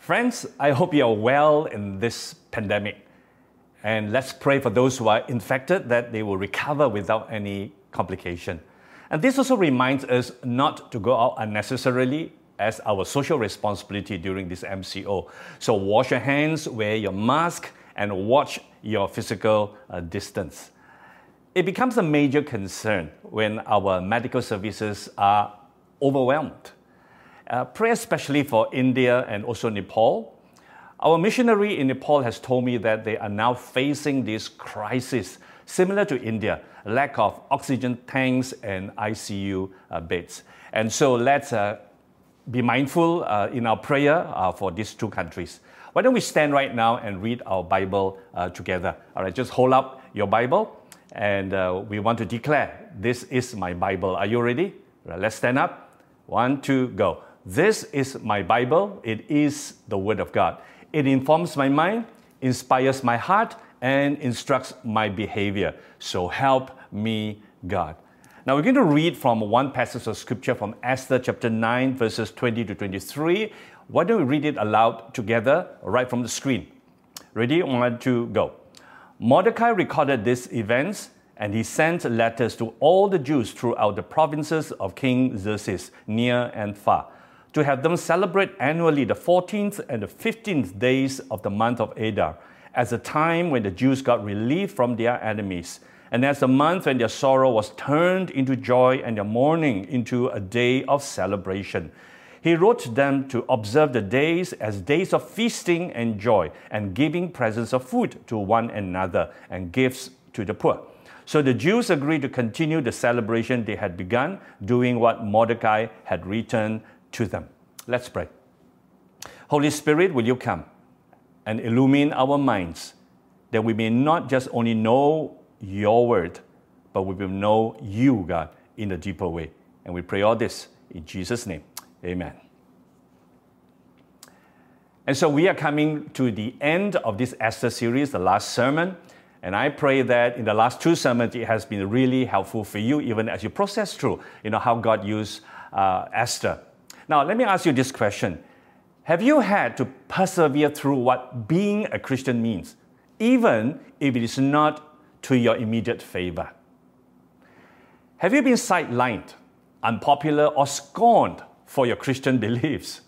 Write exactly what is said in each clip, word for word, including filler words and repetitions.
Friends, I hope you are well in this pandemic. And let's pray for those who are infected that they will recover without any complication. And this also reminds us not to go out unnecessarily as our social responsibility during this M C O. So wash your hands, wear your mask, and watch your physical uh, distance. It becomes a major concern when our medical services are overwhelmed. Uh, pray especially for India and also Nepal. Our missionary in Nepal has told me that they are now facing this crisis similar to India, lack of oxygen tanks and I C U uh, beds. And so let's uh, be mindful uh, in our prayer uh, for these two countries. Why don't we stand right now and read our Bible uh, together? All right, just hold up your Bible and uh, we want to declare, this is my Bible. Are you ready? Right, let's stand up. One, two, go. This is my Bible. It is the Word of God. It informs my mind, inspires my heart, and instructs my behavior. So help me, God. Now we're going to read from one passage of Scripture from Esther chapter nine, verses twenty to twenty-three. Why don't we read it aloud together, right from the screen? Ready? One, two, go. Mordecai recorded these events, and he sent letters to all the Jews throughout the provinces of King Xerxes, near and far, to have them celebrate annually the fourteenth and the fifteenth days of the month of Adar, as a time when the Jews got relief from their enemies, and as a month when their sorrow was turned into joy and their mourning into a day of celebration. He wrote them to observe the days as days of feasting and joy, and giving presents of food to one another and gifts to the poor. So the Jews agreed to continue the celebration they had begun, doing what Mordecai had written to them. Let's pray. Holy Spirit, will you come and illumine our minds, that we may not just only know your word, but we will know you, God, in a deeper way. And we pray all this in Jesus' name. Amen. And so we are coming to the end of this Esther series, the last sermon. And I pray that in the last two sermons, it has been really helpful for you, even as you process through, you know, how God used uh, Esther. Now, let me ask you this question. Have you had to persevere through what being a Christian means, even if it is not to your immediate favor? Have you been sidelined, unpopular, or scorned for your Christian beliefs?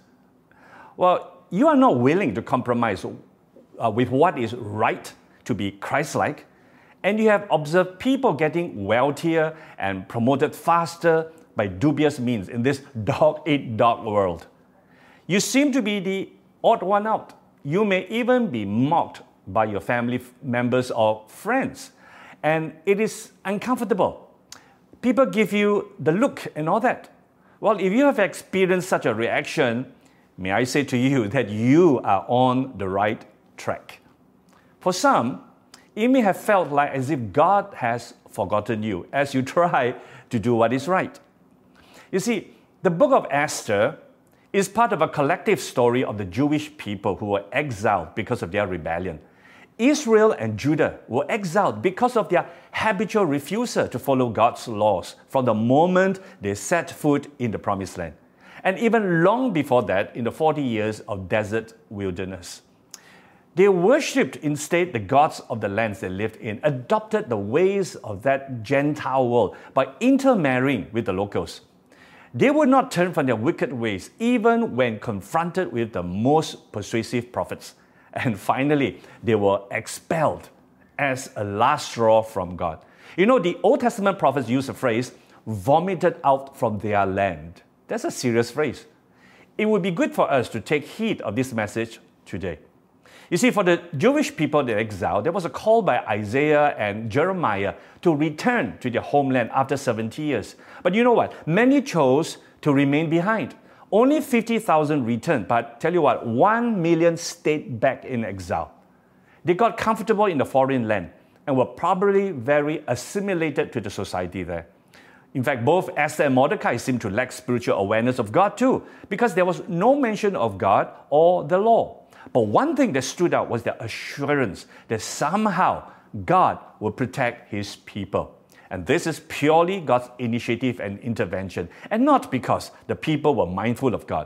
Well, you are not willing to compromise uh, with what is right to be Christ-like, and you have observed people getting wealthier and promoted faster by dubious means in this dog-eat-dog world. You seem to be the odd one out. You may even be mocked by your family members or friends, and it is uncomfortable. People give you the look and all that. Well, if you have experienced such a reaction, may I say to you that you are on the right track. For some, it may have felt like as if God has forgotten you as you try to do what is right. You see, the book of Esther is part of a collective story of the Jewish people who were exiled because of their rebellion. Israel and Judah were exiled because of their habitual refusal to follow God's laws from the moment they set foot in the Promised Land, and even long before that in the forty years of desert wilderness. They worshipped instead the gods of the lands they lived in, adopted the ways of that Gentile world by intermarrying with the locals. They would not turn from their wicked ways, even when confronted with the most persuasive prophets. And finally, they were expelled as a last straw from God. You know, the Old Testament prophets use the phrase, vomited out from their land. That's a serious phrase. It would be good for us to take heed of this message today. You see, for the Jewish people in exile, there was a call by Isaiah and Jeremiah to return to their homeland after seventy years. But you know what? Many chose to remain behind. Only fifty thousand returned, but tell you what, one million stayed back in exile. They got comfortable in the foreign land and were probably very assimilated to the society there. In fact, both Esther and Mordecai seemed to lack spiritual awareness of God too, because there was no mention of God or the law. But one thing that stood out was the assurance that somehow God will protect His people. And this is purely God's initiative and intervention, and not because the people were mindful of God.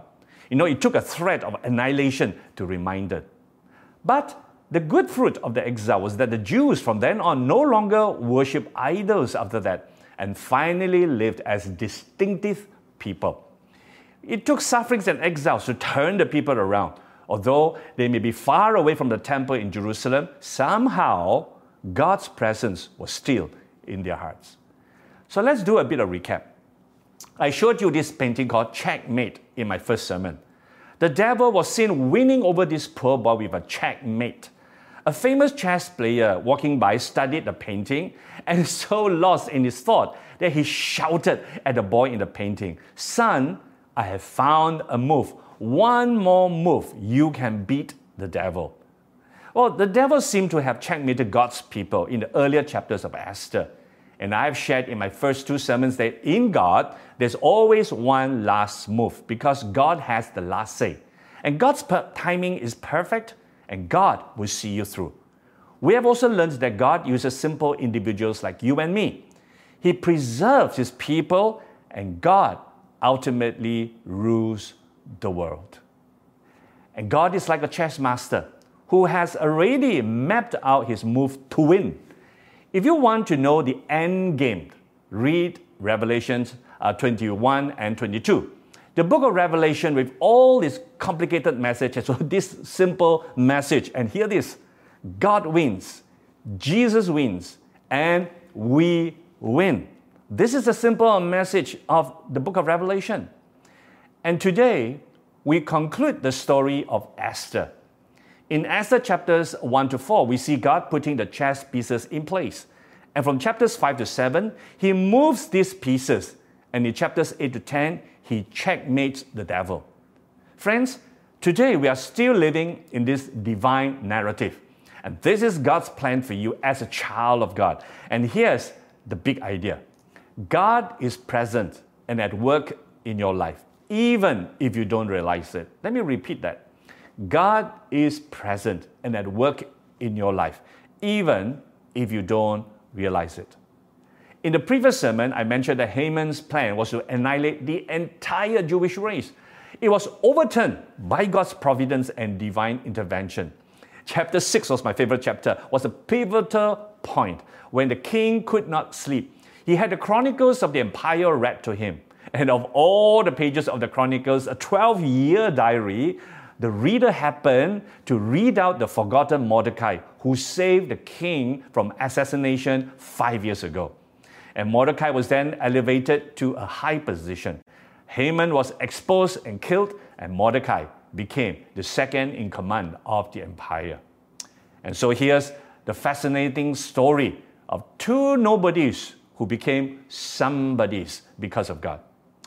You know, it took a threat of annihilation to remind them. But the good fruit of the exile was that the Jews from then on no longer worshipped idols after that and finally lived as distinctive people. It took sufferings and exiles to turn the people around. Although they may be far away from the temple in Jerusalem, somehow God's presence was still in their hearts. So let's do a bit of recap. I showed you this painting called Checkmate in my first sermon. The devil was seen winning over this poor boy with a checkmate. A famous chess player walking by studied the painting and so lost in his thought that he shouted at the boy in the painting, "Son, I have found a move. One more move, you can beat the devil." Well, the devil seemed to have checkmated God's people in the earlier chapters of Esther. And I've shared in my first two sermons that in God, there's always one last move because God has the last say. And God's per- timing is perfect, and God will see you through. We have also learned that God uses simple individuals like you and me. He preserves His people, and God ultimately rules the world. And God is like a chess master who has already mapped out his move to win. If you want to know the end game, read Revelations uh, twenty-one and twenty-two. The book of Revelation with all this complicated message has this simple message. And hear this: God wins, Jesus wins, and we win. This is the simple message of the book of Revelation. And today, we conclude the story of Esther. In Esther chapters one to four, we see God putting the chess pieces in place. And from chapters five to seven, He moves these pieces. And in chapters eight to ten, He checkmates the devil. Friends, today we are still living in this divine narrative. And this is God's plan for you as a child of God. And here's the big idea. God is present and at work in your life, even if you don't realize it. Let me repeat that. God is present and at work in your life, even if you don't realize it. In the previous sermon, I mentioned that Haman's plan was to annihilate the entire Jewish race. It was overturned by God's providence and divine intervention. Chapter six was my favorite chapter, was a pivotal point when the king could not sleep. He had the chronicles of the empire read to him. And of all the pages of the chronicles, a twelve-year diary, the reader happened to read out the forgotten Mordecai, who saved the king from assassination five years ago. And Mordecai was then elevated to a high position. Haman was exposed and killed, and Mordecai became the second in command of the empire. And so here's the fascinating story of two nobodies who became somebodies because of God.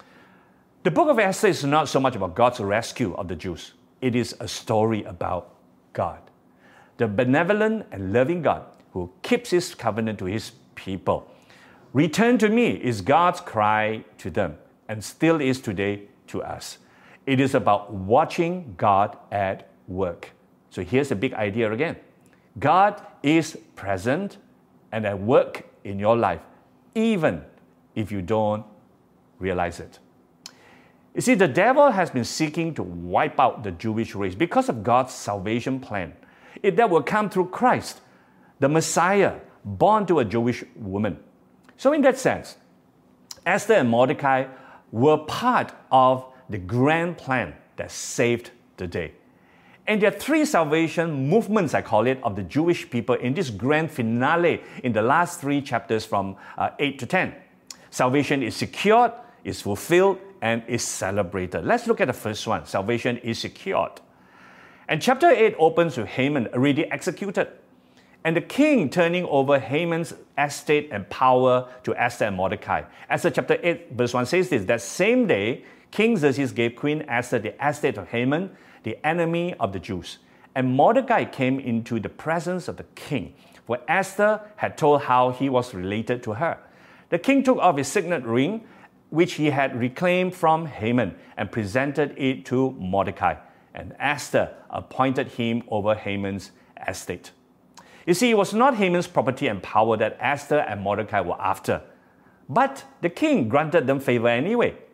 The book of Esther is not so much about God's rescue of the Jews. It is a story about God, the benevolent and loving God who keeps His covenant to His people. Return to me is God's cry to them and still is today to us. It is about watching God at work. So here's the big idea again. God is present and at work in your life, even if you don't realize it. You see, the devil has been seeking to wipe out the Jewish race because of God's salvation plan. It, that will come through Christ, the Messiah, born to a Jewish woman. So in that sense, Esther and Mordecai were part of the grand plan that saved the day. And there are three salvation movements, I call it, of the Jewish people in this grand finale in the last three chapters from uh, eight to ten. Salvation is secured, is fulfilled, and is celebrated. Let's look at the first one. Salvation is secured. And chapter eight opens with Haman already executed, and the king turning over Haman's estate and power to Esther and Mordecai. Esther chapter eight verse one says this: that same day, King Xerxes gave Queen Esther the estate of Haman, the enemy of the Jews. And Mordecai came into the presence of the king, for Esther had told how he was related to her. The king took off his signet ring, which he had reclaimed from Haman, and presented it to Mordecai. And Esther appointed him over Haman's estate. You see, it was not Haman's property and power that Esther and Mordecai were after, but the king granted them favor anyway.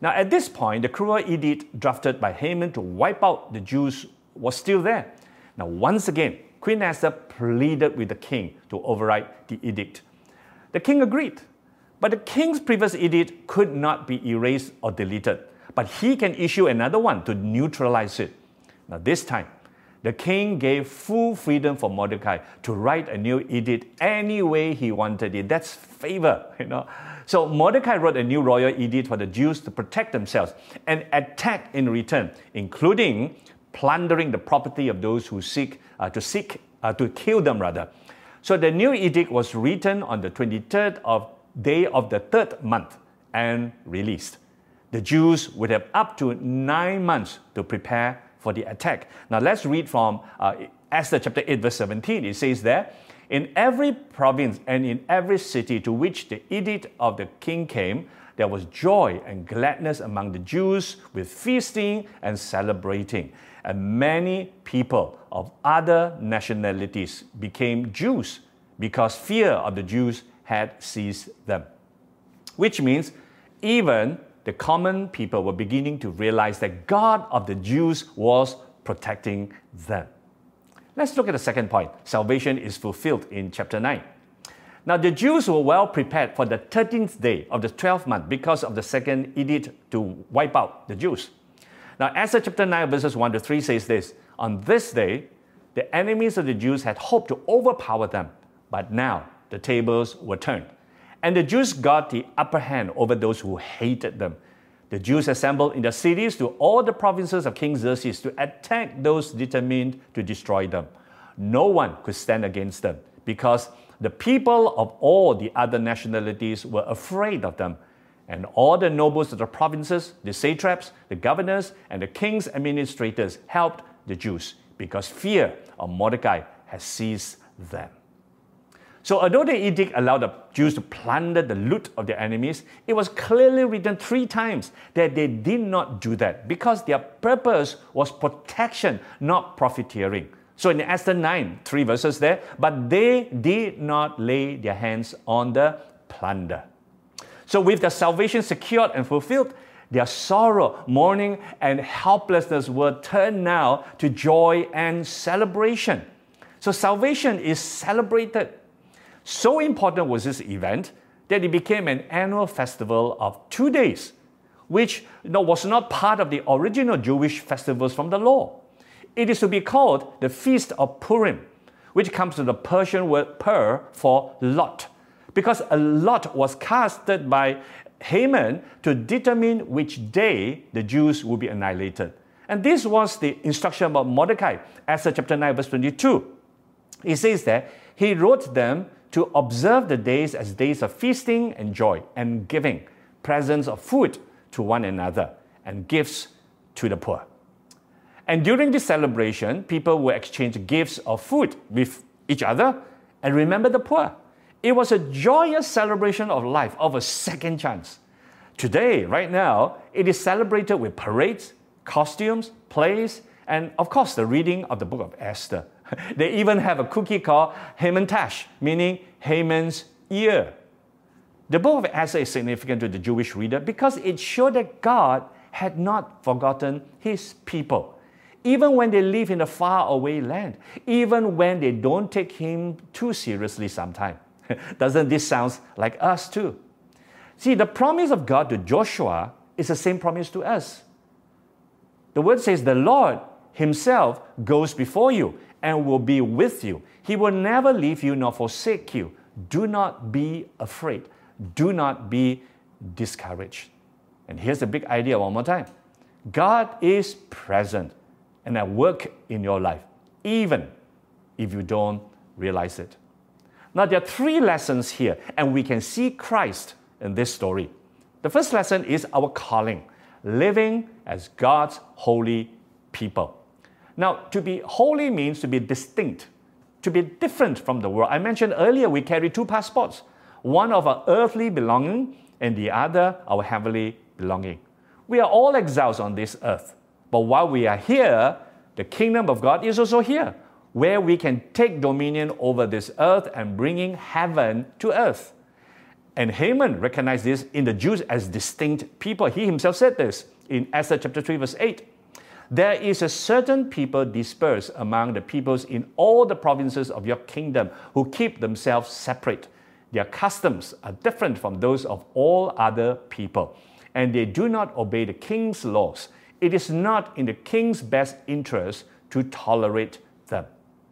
Now, at this point, the cruel edict drafted by Haman to wipe out the Jews was still there. Now, once again, Queen Esther pleaded with the king to override the edict. The king agreed, but the king's previous edict could not be erased or deleted, but he can issue another one to neutralize it. Now, this time, the king gave full freedom for Mordecai to write a new edict any way he wanted it. That's favor, you know. So Mordecai wrote a new royal edict for the Jews to protect themselves and attack in return, including plundering the property of those who seek uh, to seek uh, to kill them rather. So the new edict was written on the twenty-third of day of the third month and released. The Jews would have up to nine months to prepare for the attack. Now let's read from uh, Esther chapter eight verse seventeen. It says there, "In every province and in every city to which the edict of the king came, there was joy and gladness among the Jews with feasting and celebrating. And many people of other nationalities became Jews because fear of the Jews had seized them." Which means even the common people were beginning to realize that God of the Jews was protecting them. Let's look at the second point. Salvation is fulfilled in chapter nine. Now the Jews were well prepared for the thirteenth day of the twelfth month because of the second edict to wipe out the Jews. Now Esther chapter nine verses one to three says this, "On this day, the enemies of the Jews had hoped to overpower them, but now the tables were turned. And the Jews got the upper hand over those who hated them. The Jews assembled in the cities to all the provinces of King Xerxes to attack those determined to destroy them. No one could stand against them because the people of all the other nationalities were afraid of them. And all the nobles of the provinces, the satraps, the governors, and the king's administrators helped the Jews because fear of Mordecai had seized them." So although the edict allowed the Jews to plunder the loot of their enemies, it was clearly written three times that they did not do that because their purpose was protection, not profiteering. So in Esther nine, three verses there, "But they did not lay their hands on the plunder." So with their salvation secured and fulfilled, their sorrow, mourning, and helplessness were turned now to joy and celebration. So salvation is celebrated. So important was this event that it became an annual festival of two days, which you know, was not part of the original Jewish festivals from the law. It is to be called the Feast of Purim, which comes from the Persian word pur for lot, because a lot was casted by Haman to determine which day the Jews would be annihilated. And this was the instruction about Mordecai, Esther chapter nine, verse twenty-two. It says that he wrote them to observe the days as days of feasting and joy and giving, presents of food to one another and gifts to the poor. And during this celebration, people will exchange gifts of food with each other and remember the poor. It was a joyous celebration of life, of a second chance. Today, right now, it is celebrated with parades, costumes, plays, and of course the reading of the book of Esther. They even have a cookie called Hamantash, meaning Haman's ear. The book of Esther is significant to the Jewish reader because it showed that God had not forgotten his people. Even when they live in a faraway land, even when they don't take him too seriously sometimes. Doesn't this sound like us too? See, the promise of God to Joshua is the same promise to us. The word says, "The Lord himself goes before you and will be with you. He will never leave you nor forsake you. Do not be afraid. Do not be discouraged." And here's the big idea one more time. God is present and at work in your life, even if you don't realize it. Now, there are three lessons here, and we can see Christ in this story. The first lesson is our calling, living as God's holy people. Now, to be holy means to be distinct, to be different from the world. I mentioned earlier we carry two passports, one of our earthly belonging and the other our heavenly belonging. We are all exiles on this earth, but while we are here, the kingdom of God is also here, where we can take dominion over this earth and bringing heaven to earth. And Haman recognized this in the Jews as distinct people. He himself said this in Esther chapter three, verse eight. There is a certain people dispersed among the peoples in all the provinces of your kingdom who keep themselves separate. Their customs are different from those of all other people, and they do not obey the king's laws. It is not in the king's best interest to tolerate them.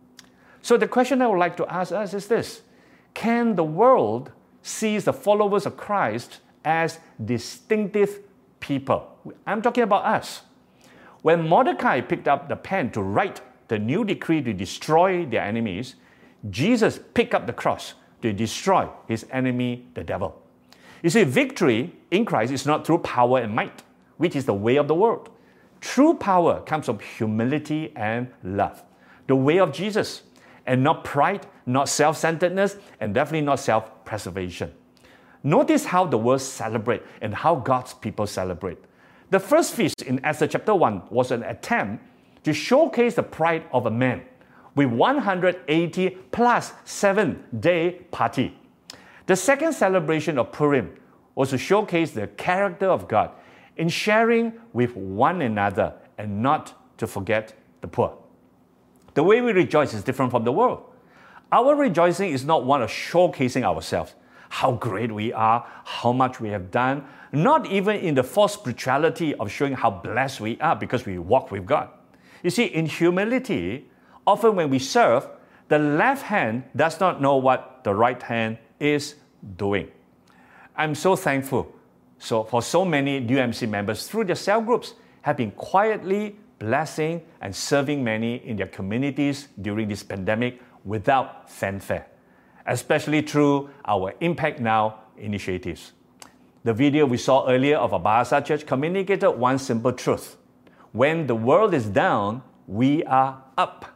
So the question I would like to ask us is this: can the world see the followers of Christ as distinctive people? I'm talking about us. When Mordecai picked up the pen to write the new decree to destroy their enemies, Jesus picked up the cross to destroy his enemy, the devil. You see, victory in Christ is not through power and might, which is the way of the world. True power comes from humility and love, the way of Jesus, and not pride, not self-centeredness, and definitely not self-preservation. Notice how the world celebrates and how God's people celebrate. The first feast in Esther chapter one was an attempt to showcase the pride of a man with one hundred eighty plus seven day party. The second celebration of Purim was to showcase the character of God in sharing with one another and not to forget the poor. The way we rejoice is different from the world. Our rejoicing is not one of showcasing ourselves, how great we are, how much we have done, not even in the false spirituality of showing how blessed we are because we walk with God. You see, in humility, often when we serve, the left hand does not know what the right hand is doing. I'm so thankful so for so many U M C members through their cell groups have been quietly blessing and serving many in their communities during this pandemic without fanfare, especially through our Impact Now initiatives. The video we saw earlier of our Bahasa Church communicated one simple truth. When the world is down, we are up.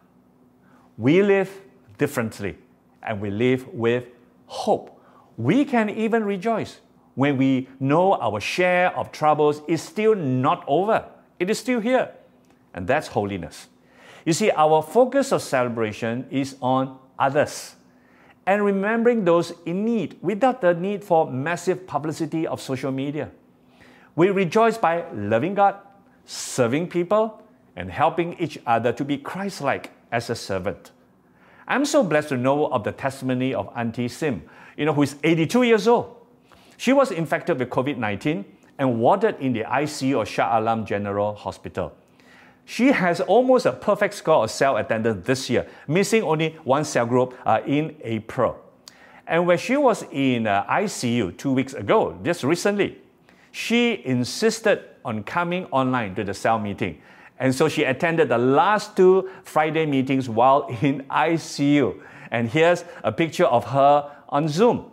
We live differently, and we live with hope. We can even rejoice when we know our share of troubles is still not over. It is still here, and that's holiness. You see, our focus of celebration is on others and remembering those in need without the need for massive publicity of social media. We rejoice by loving God, serving people, and helping each other to be Christ-like as a servant. I'm so blessed to know of the testimony of Auntie Sim, you know, who is eighty-two years old. She was infected with COVID nineteen and warded in the I C U of Shah Alam General Hospital. She has almost a perfect score of cell attendance this year, missing only one cell group uh, in April. And when she was in uh, I C U two weeks ago, just recently, she insisted on coming online to the cell meeting. And so she attended the last two Friday meetings while in I C U. And here's a picture of her on Zoom.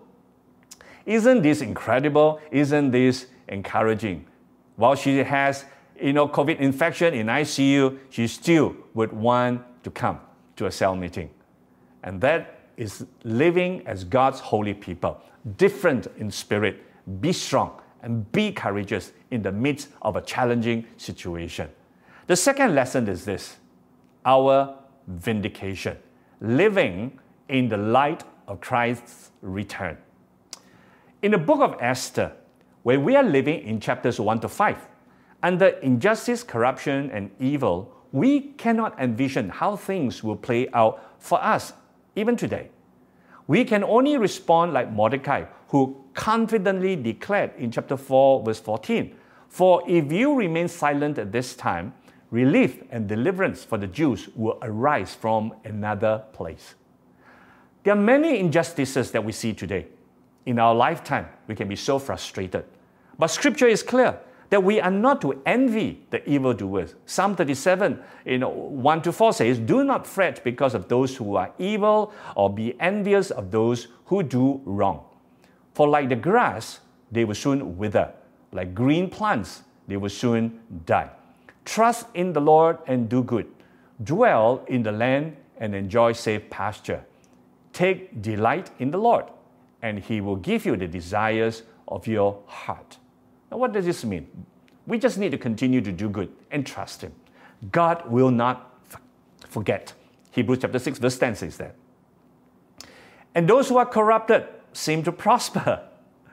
Isn't this incredible? Isn't this encouraging? While she has you know, COVID infection in I C U, she still would want to come to a cell meeting. And that is living as God's holy people, different in spirit. Be strong and be courageous in the midst of a challenging situation. The second lesson is this: our vindication, living in the light of Christ's return. In the book of Esther, when we are living in chapters one to five, under injustice, corruption, and evil, we cannot envision how things will play out for us, even today. We can only respond like Mordecai, who confidently declared in chapter four, verse fourteen, "For if you remain silent at this time, relief and deliverance for the Jews will arise from another place." There are many injustices that we see today. In our lifetime, we can be so frustrated. But Scripture is clear that we are not to envy the evildoers. Psalm thirty-seven, you know, one to four says, "Do not fret because of those who are evil, or be envious of those who do wrong. For like the grass, they will soon wither. Like green plants, they will soon die. Trust in the Lord and do good. Dwell in the land and enjoy safe pasture. Take delight in the Lord, and He will give you the desires of your heart." Now, what does this mean? We just need to continue to do good and trust Him. God will not f- forget. Hebrews chapter six, verse ten says that. "And those who are corrupted seem to prosper,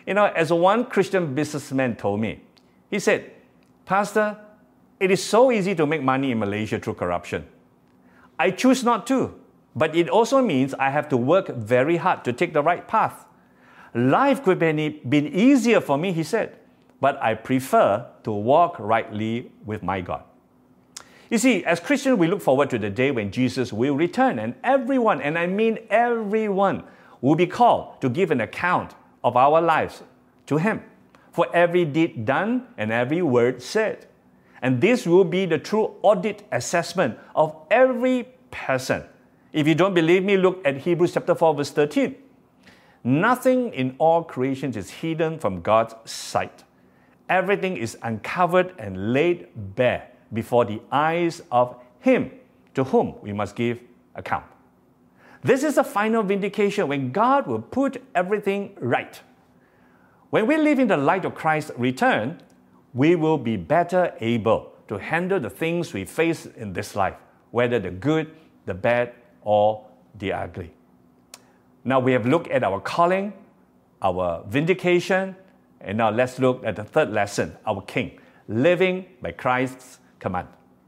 You know, as one Christian businessman told me, he said, Pastor, it is so easy to make money in Malaysia through corruption. I choose not to, but it also means I have to work very hard to take the right path. Life could have been easier for me, he said, but I prefer to walk rightly with my God. You see, as Christians, we look forward to the day when Jesus will return, and everyone, and I mean everyone, will be called to give an account of our lives to Him for every deed done and every word said. And this will be the true audit assessment of every person. If you don't believe me, look at Hebrews chapter four, verse thirteen. Nothing in all creation is hidden from God's sight. Everything is uncovered and laid bare before the eyes of Him to whom we must give account. This is the final vindication when God will put everything right. When we live in the light of Christ's return, we will be better able to handle the things we face in this life, whether the good, the bad, or the ugly. Now we have looked at our calling, our vindication, and now let's look at the third lesson, our King, living by Christ's command.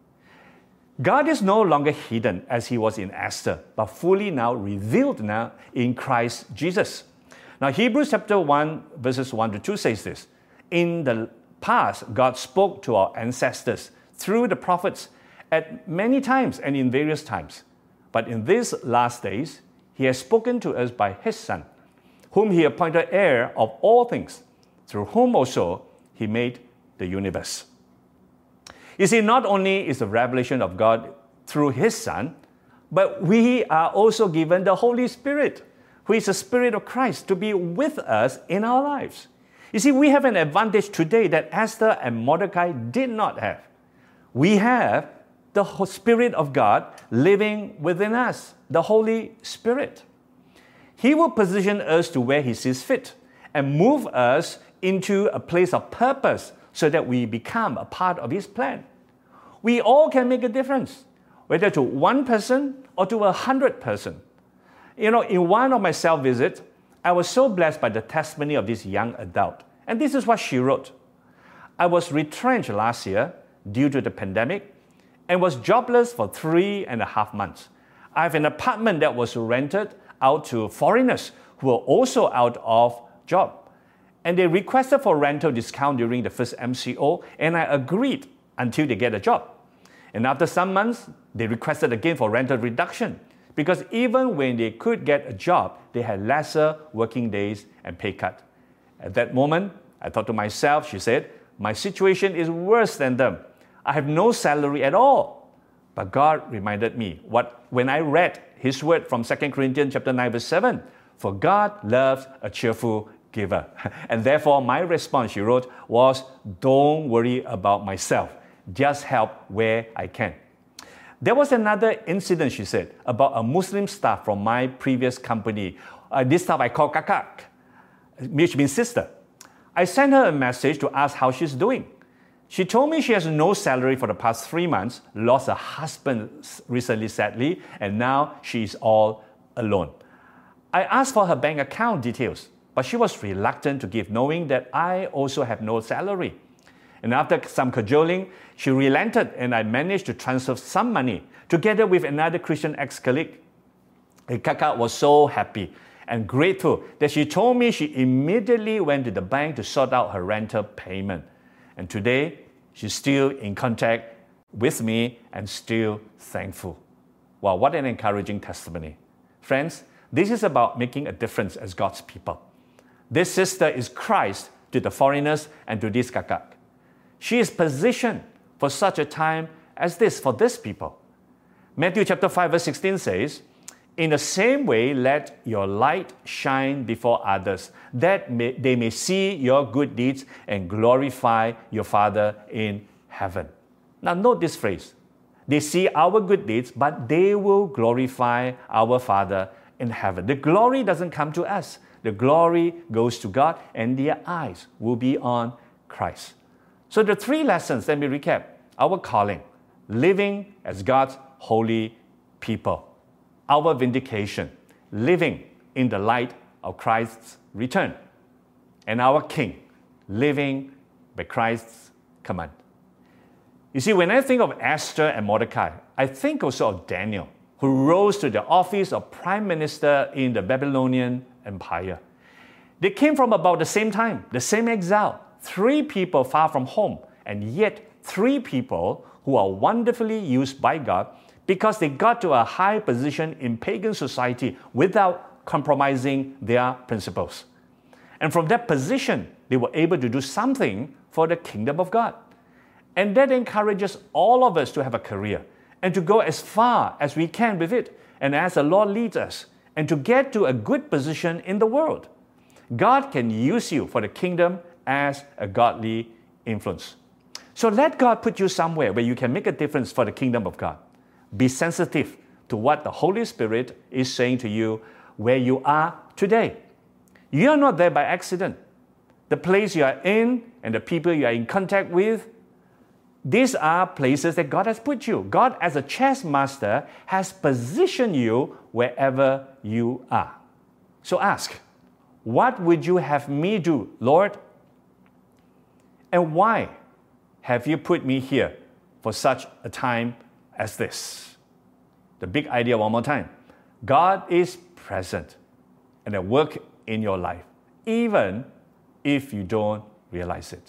God is no longer hidden as He was in Esther, but fully now revealed now in Christ Jesus. Now Hebrews chapter one, verses one to two says this, in the past, God spoke to our ancestors through the prophets at many times and in various times. But in these last days, He has spoken to us by His Son, whom He appointed heir of all things, through whom also He made the universe. You see, not only is the revelation of God through His Son, but we are also given the Holy Spirit, who is the Spirit of Christ, to be with us in our lives. You see, we have an advantage today that Esther and Mordecai did not have. We have the Spirit of God living within us, the Holy Spirit. He will position us to where He sees fit and move us into a place of purpose so that we become a part of His plan. We all can make a difference, whether to one person or to a hundred person. You know, in one of my self-visits, I was so blessed by the testimony of this young adult. And this is what she wrote. I was retrenched last year due to the pandemic and was jobless for three and a half months. I have an apartment that was rented out to foreigners who were also out of job. And they requested for rental discount during the first M C O, and I agreed until they get a job. And after some months, they requested again for rental reduction, because even when they could get a job, they had lesser working days and pay cut. At that moment, I thought to myself, she said, my situation is worse than them. I have no salary at all. But God reminded me what when I read His word from Second Corinthians chapter nine, verse seven, for God loves a cheerful giver. And therefore, my response, she wrote, was, don't worry about myself. Just help where I can. There was another incident, she said, about a Muslim staff from my previous company. Uh, this staff I call kakak, which means sister. I sent her a message to ask how she's doing. She told me she has no salary for the past three months, lost her husband recently, sadly, and now she is all alone. I asked for her bank account details, but she was reluctant to give, knowing that I also have no salary. And after some cajoling, she relented, and I managed to transfer some money together with another Christian ex-colleague. And Kaka was so happy and grateful that she told me she immediately went to the bank to sort out her rental payment. And today, she's still in contact with me and still thankful. Wow, what an encouraging testimony. Friends, this is about making a difference as God's people. This sister is Christ to the foreigners and to this kakak. She is positioned for such a time as this for this people. Matthew chapter five, verse sixteen says, in the same way, let your light shine before others, that may, they may see your good deeds and glorify your Father in heaven. Now note this phrase. They see our good deeds, but they will glorify our Father in heaven. The glory doesn't come to us. The glory goes to God, and their eyes will be on Christ. So the three lessons, let me recap. Our calling, living as God's holy people. Our vindication, living in the light of Christ's return. and our King, living by Christ's command. You see, when I think of Esther and Mordecai, I think also of Daniel, who rose to the office of prime minister in the Babylonian Empire. They came from about the same time, the same exile, three people far from home, and yet three people who are wonderfully used by God because they got to a high position in pagan society without compromising their principles. And from that position, they were able to do something for the kingdom of God. And that encourages all of us to have a career and to go as far as we can with it, and as the Lord leads us, and to get to a good position in the world. God can use you for the kingdom as a godly influence. So let God put you somewhere where you can make a difference for the kingdom of God. Be sensitive to what the Holy Spirit is saying to you where you are today. You are not there by accident. The place you are in and the people you are in contact with, these are places that God has put you. God, as a chess master, has positioned you wherever you are. So ask, what would you have me do, Lord? And why have you put me here for such a time as this? The big idea one more time. God is present and at work in your life, even if you don't realize it.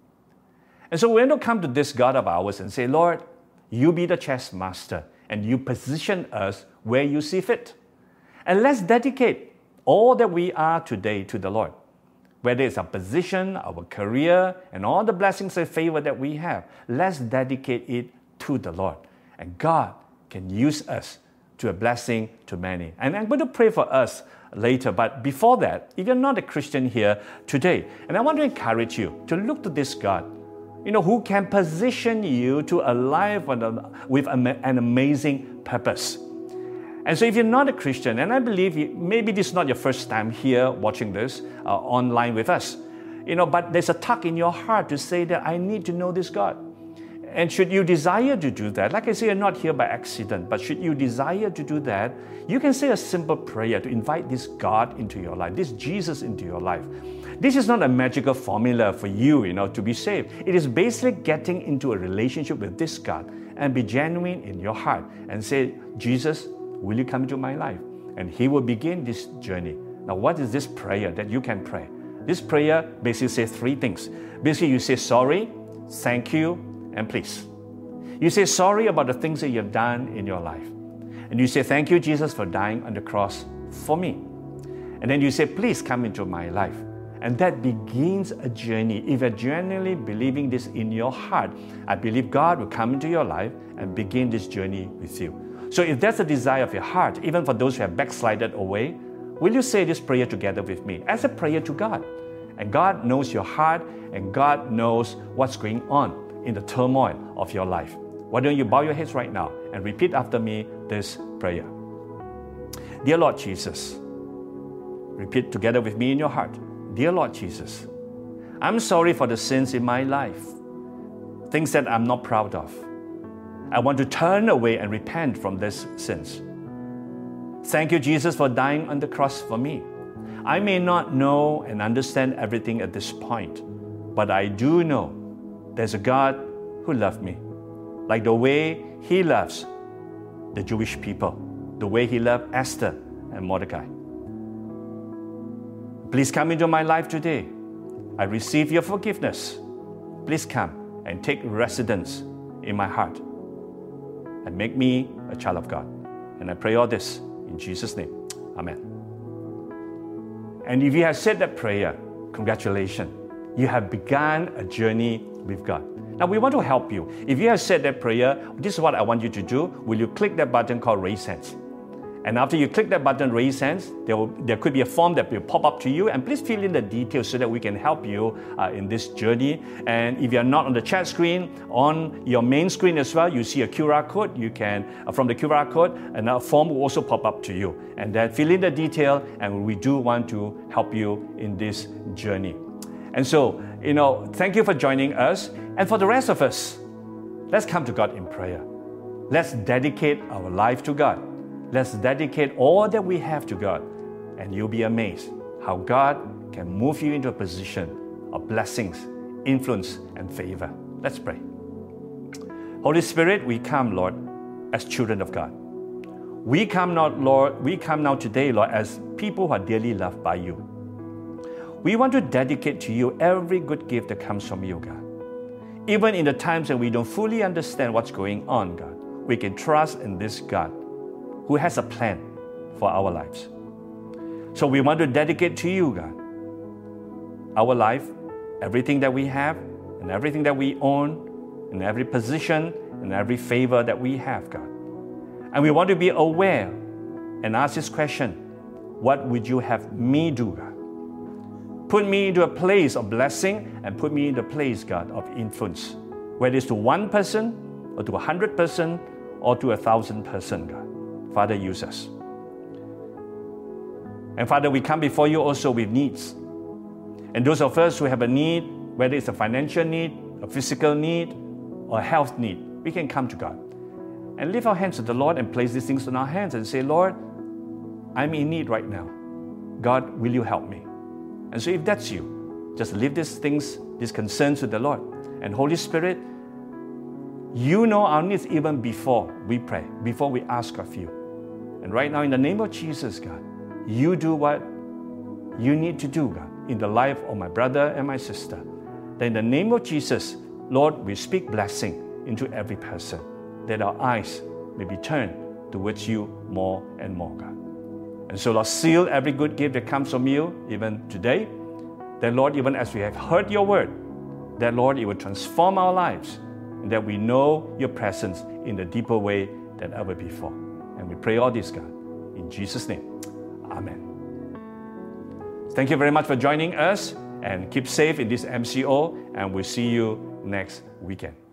And so we're going to come to this God of ours and say, Lord, you be the chess master and you position us where you see fit. And let's dedicate all that we are today to the Lord. Whether it's our position, our career, and all the blessings and favor that we have, let's dedicate it to the Lord. And God can use us to a blessing to many. And I'm going to pray for us later, but before that, if you're not a Christian here today, and I want to encourage you to look to this God, you know, who can position you to a life with an amazing purpose. And so if you're not a Christian, and I believe you, maybe this is not your first time here watching this uh, online with us, you know, but there's a tug in your heart to say that I need to know this God. And should you desire to do that, like I say, you're not here by accident, but should you desire to do that, you can say a simple prayer to invite this God into your life, this Jesus into your life. This is not a magical formula for you, you know, to be saved. It is basically getting into a relationship with this God and be genuine in your heart and say, Jesus, will you come into my life? And He will begin this journey. Now, what is this prayer that you can pray? This prayer basically says three things. Basically, you say sorry, thank you, and please. You say sorry about the things that you have done in your life. And you say, thank you, Jesus, for dying on the cross for me. And then you say, please come into my life. And that begins a journey. If you're genuinely believing this in your heart, I believe God will come into your life and begin this journey with you. So if that's the desire of your heart, even for those who have backslided away, will you say this prayer together with me as a prayer to God? And God knows your heart, and God knows what's going on in the turmoil of your life. Why don't you bow your heads right now and repeat after me this prayer. Dear Lord Jesus, repeat together with me in your heart. Dear Lord Jesus, I'm sorry for the sins in my life, things that I'm not proud of. I want to turn away and repent from these sins. Thank you, Jesus, for dying on the cross for me. I may not know and understand everything at this point, but I do know there's a God who loved me, like the way He loves the Jewish people, the way He loved Esther and Mordecai. Please come into my life today. I receive your forgiveness. Please come and take residence in my heart and make me a child of God. And I pray all this in Jesus' name. Amen. And if you have said that prayer, congratulations. You have begun a journey with God. Now, we want to help you. If you have said that prayer, this is what I want you to do. Will you click that button called Raise Hands? And after you click that button, Raise Hands, there, will, there could be a form that will pop up to you. And please fill in the details so that we can help you uh, in this journey. And if you're not on the chat screen, on your main screen as well, you see a Q R code. You can, uh, from the Q R code, another form will also pop up to you. And then fill in the detail, and we do want to help you in this journey. And so, you know, thank you for joining us. And for the rest of us, let's come to God in prayer. Let's dedicate our life to God. Let's dedicate all that we have to God. And you'll be amazed how God can move you into a position of blessings, influence, and favor. Let's pray. Holy Spirit, we come, Lord, as children of God. We come not, Lord, we come now today, Lord, as people who are dearly loved by you. We want to dedicate to you every good gift that comes from you, God. Even in the times when we don't fully understand what's going on, God, we can trust in this God who has a plan for our lives. So we want to dedicate to you, God, our life, everything that we have, and everything that we own, and every position, and every favor that we have, God. And we want to be aware and ask this question: what would you have me do, God? Put me into a place of blessing and put me into a place, God, of influence, whether it's to one person or to a hundred person or to a thousand person, God. Father, use us. And Father, we come before you also with needs. And those of us who have a need, whether it's a financial need, a physical need, or a health need, we can come to God and lift our hands to the Lord and place these things in our hands and say, Lord, I'm in need right now. God, will you help me? And so if that's you, just leave these things, these concerns to the Lord. And Holy Spirit, you know our needs even before we pray, before we ask of you. And right now, in the name of Jesus, God, you do what you need to do, God, in the life of my brother and my sister. That in the name of Jesus, Lord, we speak blessing into every person, that our eyes may be turned towards you more and more, God. And so, Lord, seal every good gift that comes from you, even today. That, Lord, even as we have heard your word, that, Lord, it will transform our lives, and that we know your presence in a deeper way than ever before. And we pray all this, God, in Jesus' name. Amen. Thank you very much for joining us, and keep safe in this M C O, and we'll see you next weekend.